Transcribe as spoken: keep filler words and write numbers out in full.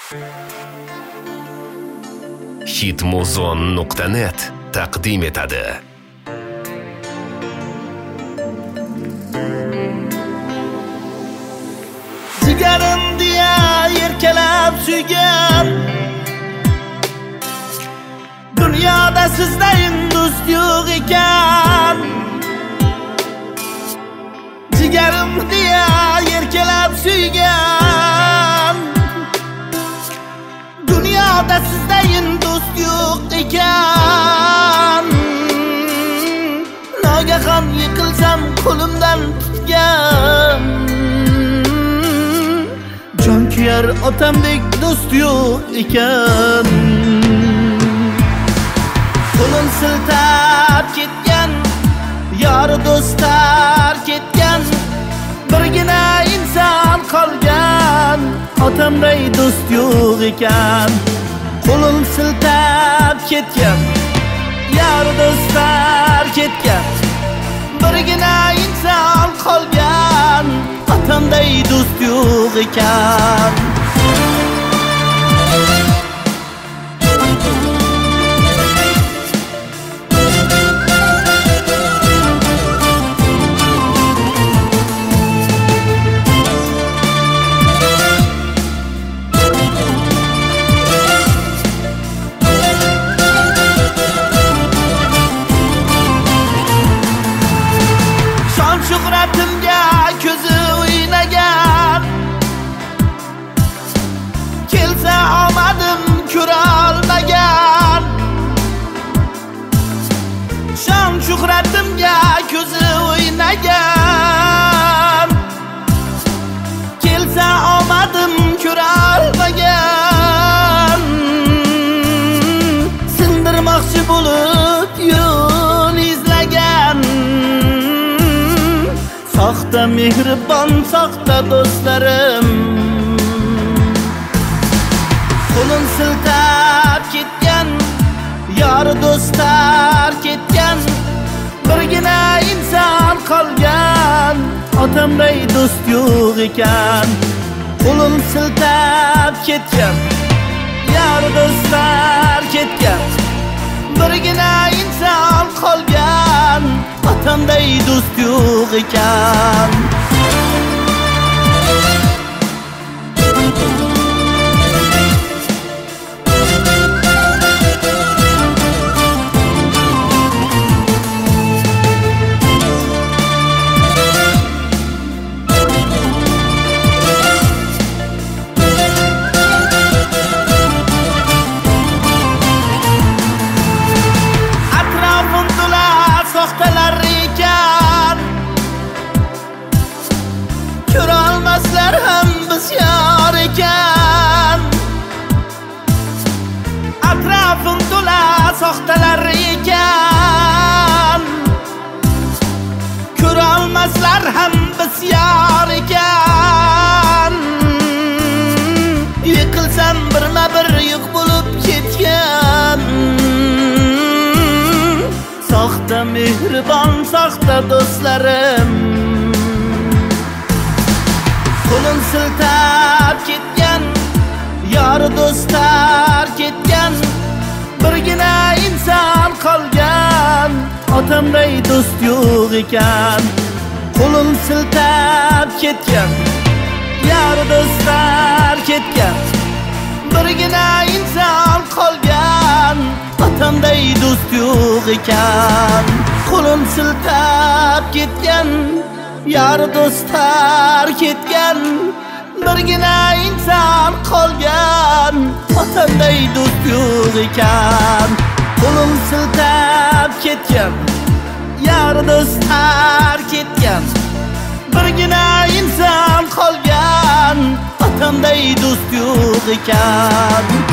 hitmuzon nuqta net taqdim etadi. Jigarim diye yerkelab suygan, dunyoda sizdayin do'st yo'q ekan. Jigarim diye yerkelab suygan, dunyoda sizdayin do'st yo'q ekan. Nogahon yiqilsam qo'limdan tutgan, jon kuyar otamdek do'st yo'q ekan. Qo'lim siltab ketgan, yori do'stlar ketgan, birgina inson qolgan, otamday do'st yo'q ekan. Qo'lim siltab ketgan, yori do'stlar ketgan, birgina inson qolgan, otamday do'st yo'q ekan. Shuhratimga ko'zi o'ynagan, kelsa omadim ko'ra olmagan. Shon shuhratimga ko'zi o'ynagan, kelsa omadim ko'ra olmagan. Sindirmoqchi bo'lib yo'l izlagan, soxta mehribon, soxta do'stlarim. Qo'lim siltab ketgan, yori do'stlar ketgan, birgina inson qolgan, otamday do'st yo'q ekan. Qo'lim siltab ketgan, yori do'stlar ketgan, birgina inson qolgan, otamday do'st yo'q ekan. Ko'rolmaslar ham biz yor ekan. Atrofim to'la soxtalar ekan, ko'rolmaslar ham biz yor ekan. Yiqilsam birma bir yo'q bo'lib ketgan, soxta mehribon, soxta do'stlarim. Qo'lim siltab ketgan, yori do'stlar ketgan, birgina inson qolgan, otamday do'st yo'q ekan. Qo'lim siltab ketgan, yori do'stlar ketgan, birgina inson qolgan, otamday do'st yo'q ekan. Qo'lim siltab ketgan, yori do'stlar ketgan, birgina inson qolgan, otamday do'st yo'q ekan. Qo'lim siltab ketgan, yori do'stlar ketgan, birgina inson qolgan, otamday do'st yo'q ekan.